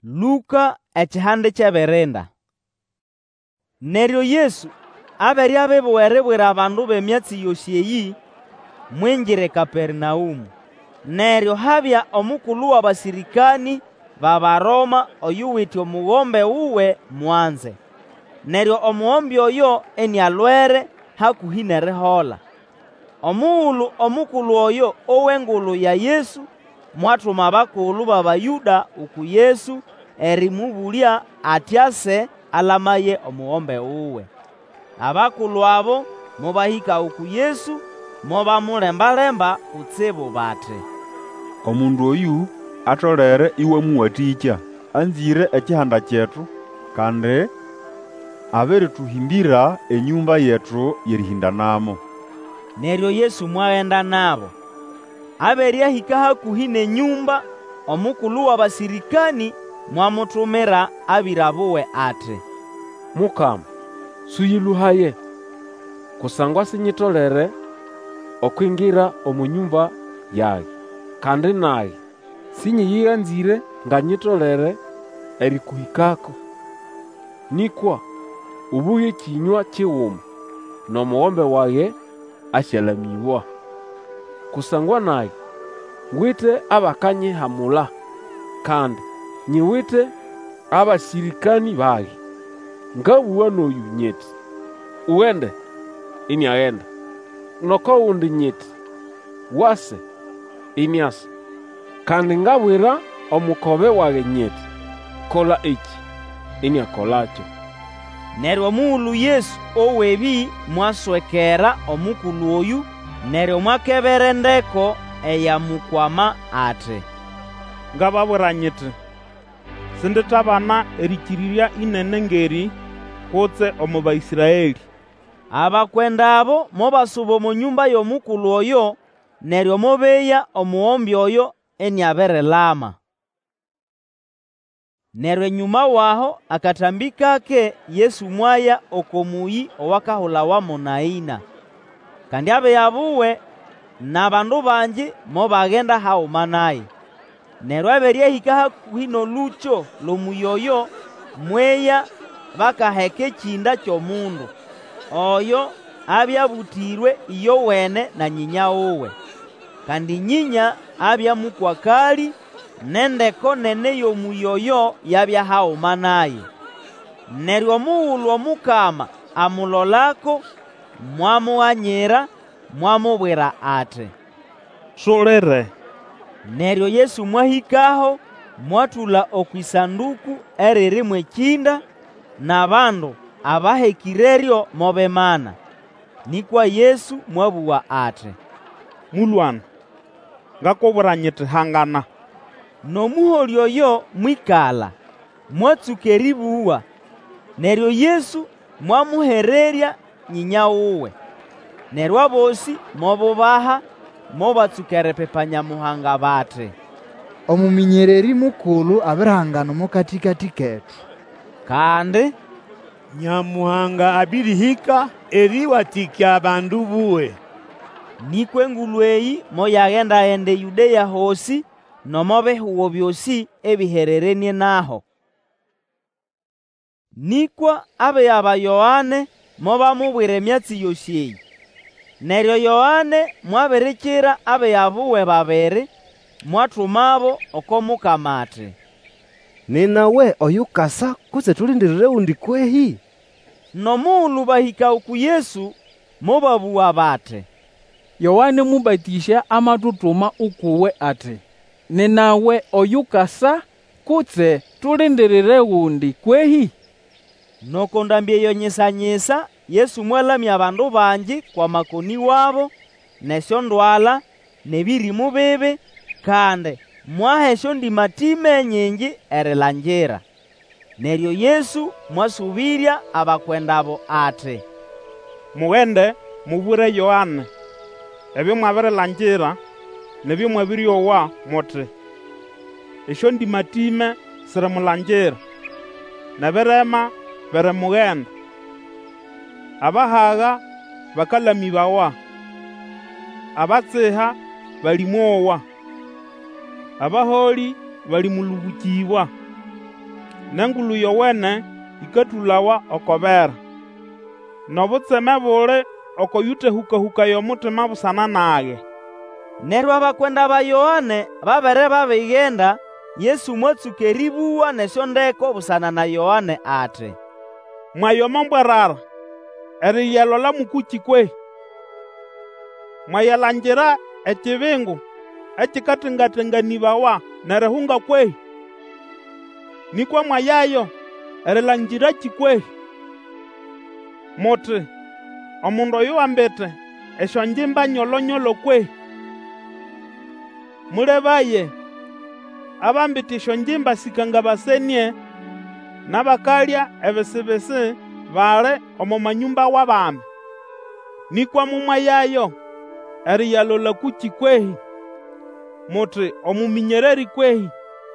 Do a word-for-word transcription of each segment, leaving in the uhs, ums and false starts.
Luka ekihande kyeberenda. Neryo Yesu aberi abibuweribwira abandu b'emyatsi yosi eyi, mwinjire Kapernaumu. Neryo habya omukulu w'abasirikani b'Abaroma oyuwithe omughombe wuwe mwanze. Neryo omughombe oyo enialwere hakuhi nerihola. Omughulu omukulu oyo ow'engulu ya Yesu mwathuma abakulu b'Abayuda uku Yesu erimubulya atyase alamaye omughombe wuwe. Abakulu abo mobahika uku Yesu mobamulemba-lemba kutsibu bati, omundu oyu atolere iwamuwathikya, anzire ekihanda kyethu kandi abirithuhimbira enyumba yethu yerihindanamo. Neryo Yesu mwaghenda nabo. Aberi ahika hakuhi n'enyumba, omukulu w'abasirikani mwamuthumira abirabuwe ati, Mukama, suyiluhaye, kusangwa sinyitolere okwingira omu nyumba yage, kandi naye sinyiyiganzire nga nyitolere erikuhikako. Nikwa ubuhe kinywa kiwuma n'omughombe wage asyalamibwa. Kusangwa naye ngwite abakanyihamula, kandi nyiwite abasirikani bage. Ngabuwa n'oyu nyeti, ughende, iniaghenda. Noko wundi nyeti, wase, iniasa. Kandi ngabwira omukobe wage nyeti, kola eki, iniakolacho. Neryo omughulu Yesu owebi mwaswekera omukulu oyu, neryo mwakeberendeko eyamukwama ati, ngababwira nyiti, sindithabana erikirirya inene ngeri kutse omu Baisiraeli. Abakwenda abo mobasuba omu nyumba y'omukulu oyo, neryo mobeya omughombe oyo eniabirilama. Neryo enyuma waho akatambi kake Yesu mwaya okomuyi owakahulawamu Naina. Kandi abeyabuwe n'abandu bangi mobaghenda haghuma naye. Neryo aberi ahika hakuhi n'olukyo l'omuyi oyo, mweya bakaheka ekinda ky'omundu oyo abyabutirwe iyowene na nyinya wuwe. Kandi nyinya abyamukwakali, n'endeko nene y'omuyi oyo yabya haghuma naye. Neryo omughulu omukama amulolako, mwamughanyira, mwamubwira ati, sulire. Neryo Yesu mwahikaho, mwatula okwisanduku eririmu ekinda, n'abandu abahekireryo mobemana. Nikwa Yesu mwabuwa ati, mulwana, ngakubwira nyiti hangana. N'omuholi oyo mwikala, mwatsuka eribuwa. Neryo Yesu mwamuhererya nyinya wuwe. Neryo abosi mobubaha, mobatsuka eripipa Nyamuhanga bati, omuminyereri mukulu abirihangana omu katikati kethu. Kandi Nyamuhanga abirihika eriwathikya abandu buwe. Nikwa engulu eyi moyaghenda-ghenda eYudeya hosi nomo bihuwo byosi ebihererenie naho. Nikwa abeya ba Yohane mobamubwira emyatsi yosi eyi. Neryo Yohane mwabirikira abeyabuwe babiri, mwathumabo oko Mukama ati, ninawe oyukasa kutse tulindirire undi kwehi? N'omughulu bahika uku Yesu mobabuwa bati, Yohane mubatisha amathuthuma ukuwe ati, ninawe oyukasa kutse tulindirire undi kwehi? Noko ndambi eyo nyisa-nyisa Yesu mwalamya abandu bangi kwa makoni wabo, nesyondwala, nebirimu bibi, kandi mwaha esyondimatime nyingi erilangira. Neryo Yesu mwasubirya abakwendabo ati, Mughende mubwire Yohane ebyo mwabirilangira nebyo mwabiryowa muti, esyondimatime sirimulangira, nebirema birimughenda, abahaga bakalamibawa, abatsiha balimwowa, abaholi balimulubukibwa, nengulu yowene ikatulawa okobera nobutseme buli oko yutehukahuka y'omutima busana nage. Neryo abakwenda ba Yohane babere babigenda, Yesu mwatsuka eribuwa nesyondeko busana na Yohane ati, Mwayomo mbwerara eriyalola mukuki kwe, mwayalangira ekibingu ekikatingatinganibawa nerihunga kwe, nikwa mwayayo erilangira kikwe. Muti omundu oyu wambete esyonjimba nyolonyolo kwe, mulebaye abambite esyonjimba sikanga basenie nabakalya ebisibisi bali omu manyumba w'abami, nikwa mumwayayo eriyalola kuki kwehi. Muti omuminyereri kwehi.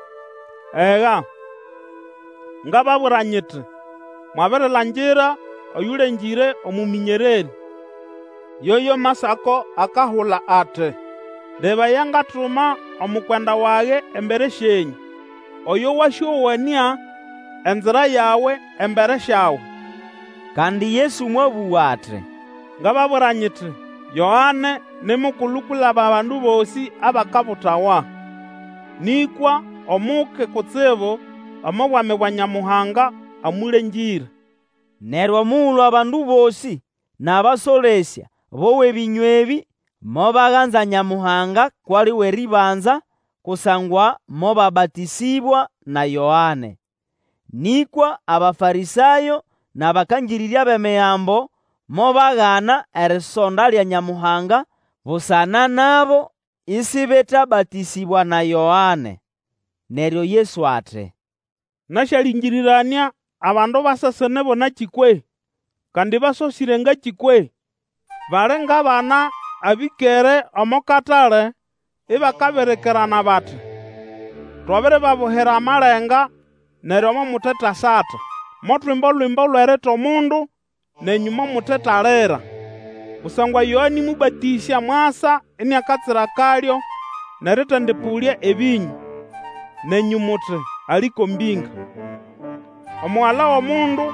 Ega ngababwira nyiti mwabirilangira oyulengire omuminyereri, yoyo masako akahula ati, Lebaya ngatuma omukwenda wage embere syenyu, oyo wasyowania enzira yawe embere syawe. Kandi Yesu mwabuwa ati, Ngababwira nyiti Yohane ni mukulu kulaba abandu bosi abakabutawa, nikwa omuke kutsibu omu bwami bwa Nyamuhanga amulengire. Neryo omughulhu abandu bosi n'abasolesya bowa ebinywebi mobaganza Nyamuhanga kwali weribanza kusangwa mobabatisibwa na Yohane. Nikwa abafarisayo n'abakangirirya b'emiyambo mobagana erisonda lya Nyamuhanga busana nabo isibetabatisibwa na Yohane. Neryo Yesu ati, Nasyalingirirania abandu basasene bona kikwe, kandi basosire nga kikwe, bali ng'abana abikere omu katale ibakaberekerana bati, Twabiribabuhira amalenga neryo momutethasata, motwimba olwimbo lwereta omundu nenyuma mutethalira. Kusangwa Yohani mubatisya mwasa iniakatsira kalyo nerithendipulya ebinyu, nenyu muti aliko mbinga. Omuwala w'omundu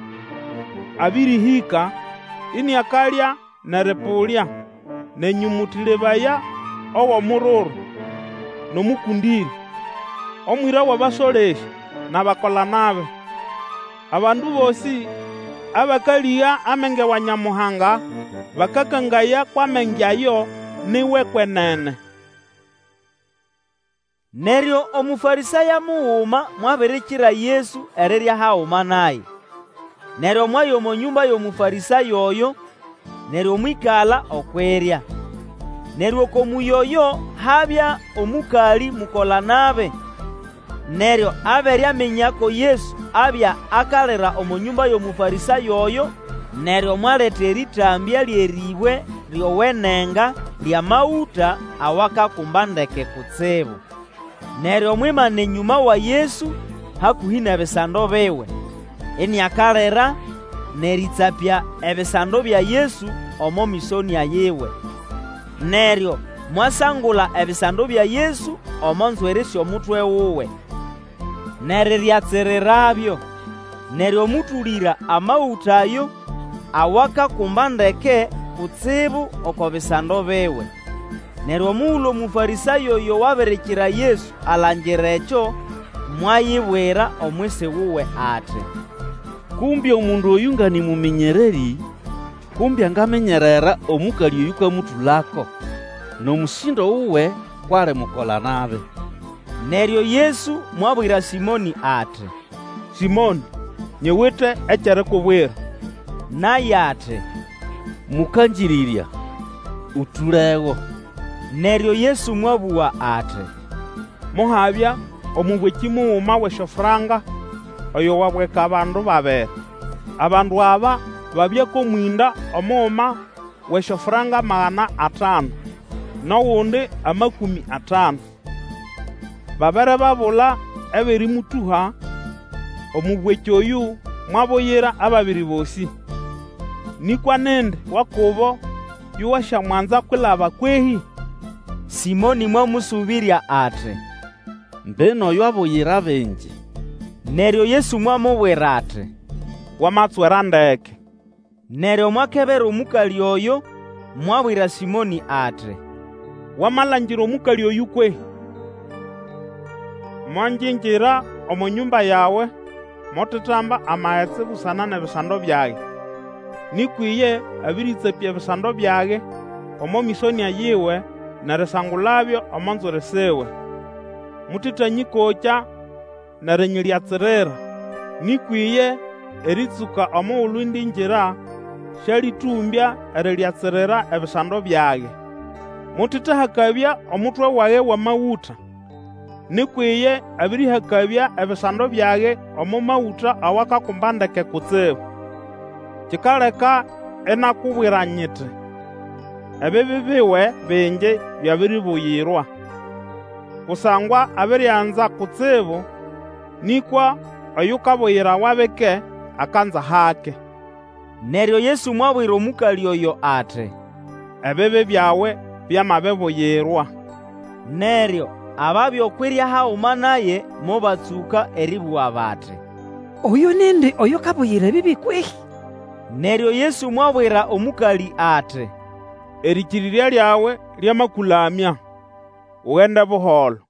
abirihika iniakalya neripulya, nenyu muti lebaya ow'omururu nomukundiri, omwira w'abasolesya n'abakola nabi. Abandu bosi abakaliya amenge wa Nyamuhanga bakakangaya kwamengyayo niwe kwenene. Neryo omufarisayo mughuma mwabirikira Yesu erirya haghuma naye. Neryo mwaya omu nyumba y'omufarisayo oyo, neryo mwikala okwirya. Neryo oko muyoyo habya omukali mukola nabi. Neryo aberya minyako Yesu abya akalira omu nyumba y'omufarisayo oyo, neryo mwaleta eritambya lyeribwe lyowenenga lya mauta awakakumba ndeke kutsibu. Neryo mwimana enyuma wa Yesu hakuhi n'ebisando biwe, iniakalira neritsapya ebisando bya Yesu omo misonia yiwe. Neryo mwasangula ebisando bya Yesu omo nzwere sy'omutwe wuwe, neriryatsirirabyo. Neryo mutulira amauta ayo awakakumba ndeke kutsibu oko bisando biwe. Neryo omughulhu omufarisayo oyo wabirikira Yesu alangira ekyo, mwayibwira omwisi wuwe ati, Kumbi omundu oyu ngani muminyereri, kumbi angamenyerera omukali oyu kamutulako, n'omusindo wuwe kwali mukola nabi. Neryo Yesu mwabwira Simoni ati, Simoni, nyewite ekyerikubwira. Naye ati, Mukanjirirya, utulewo. Neryo Yesu mwabuwa ati, Muhabya omubweki mughuma w'esyofuranga oyo wabweka abandu babiri. Abandu aba babyeko mwinda omughuma w'esyofuranga magana atano, n'owundi amakumi atano. Babere babula ebirimutuha, omubweki oyu mwabuyira ababiri bosi. Nikwa nindi wakubo yuwashamwanza kwilaba kwehi? Simoni mwamusubirya ati, Mbeno oyo abuyira benji. Neryo Yesu mwamubwira ati, wamatswera ndeke. Neryo mwakebera omukali oyo, mwabwira Simoni ati, wamalangira omukali oyu kwe? Mwanjinjira omu nyumba yawe, motitamba amaghetse busana n'ebisando byage. Nikwiye abiritsepya ebisando byage omo misonia yiwe narisangulabyo omo nzuri siwe. Mutitanyikokya narinyiryatserera. Nikwiye eritsuka omo ulwindi njira shalitumbya eriryatserera ebisando byage. Mutitahakabya omutwe wage w'amawuta. Nikwiye abirihakabya ebisando byage omo mawuta awakakumbandeke kutsibu. Kikaleka enakubwira nyiti, ebibi biwe bingi byabiribuyirwa. Kusangwa abiryanza kutsibu, nikwa oyukabuyira wabike akanza hake. Neryo Yesu mwabwira omukali oyo ati, ebibi byawe byamabibuyirwa. Neryo ababyokwirya hauma naye mobatsuka eribugha bati, oyo nindi oyukabuyira ebibi kwehi? Neryo Yesu mwabwira omukali ati, erikirirya lyawe lyamakulamya, ughende buholo.